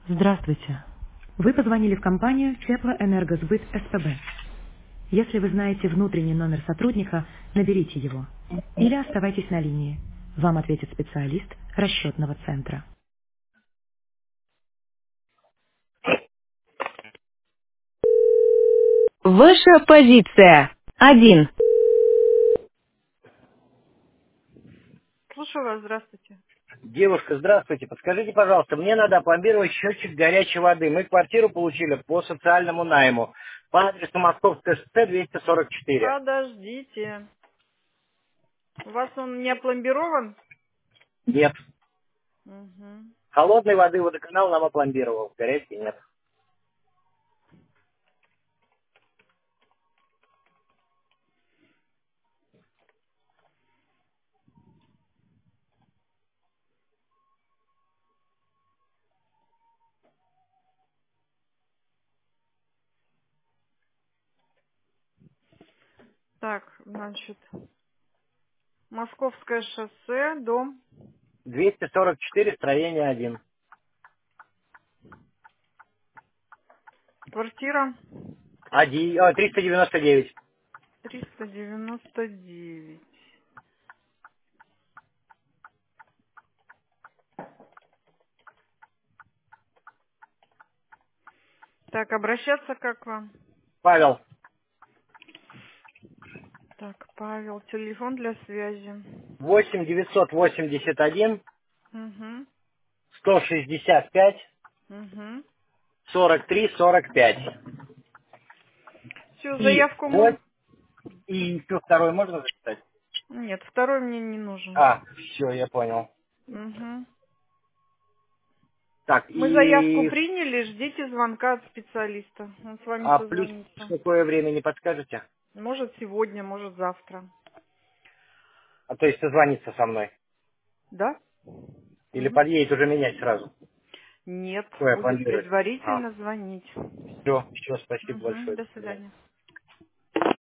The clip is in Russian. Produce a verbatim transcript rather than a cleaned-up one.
Здравствуйте. Вы позвонили в компанию Теплоэнергосбыт СПБ. Если вы знаете внутренний номер сотрудника, наберите его. Или оставайтесь на линии. Вам ответит специалист расчетного центра. Ваша позиция. Один. Слушаю вас, здравствуйте. Девушка, здравствуйте. Подскажите, пожалуйста, мне надо опломбировать счетчик горячей воды. Мы квартиру получили по социальному найму. По адресу Московское шоссе двести сорок четыре. Подождите. У вас он не опломбирован? Нет. Угу. Холодной воды водоканал нам опломбировал. Горячей нет. Так, значит, Московское шоссе, дом, двести сорок четыре, строение один. квартира Один, о, триста девяносто девять. триста девяносто девять. Так, обращаться как вам? Павел. Так, Павел, телефон для связи. восемь девятьсот восемьдесят один Угу, сто шестьдесят пять угу. сорок три сорок пять. Все, И заявку вот, мы... и еще второй можно записать? Нет, второй мне не нужен. А, все, я понял. Угу. Так, Мы заявку и приняли, ждите звонка от специалиста. Он с вами а плюс в созвонится. какое время не подскажете? Может сегодня, может завтра. А то есть созвониться со мной. Да? Или Угу. подъедет уже менять сразу. Нет, Ой, будет опломбировать. А, предварительно звонить. все, все, спасибо Угу, большое. до До свидания. свидания.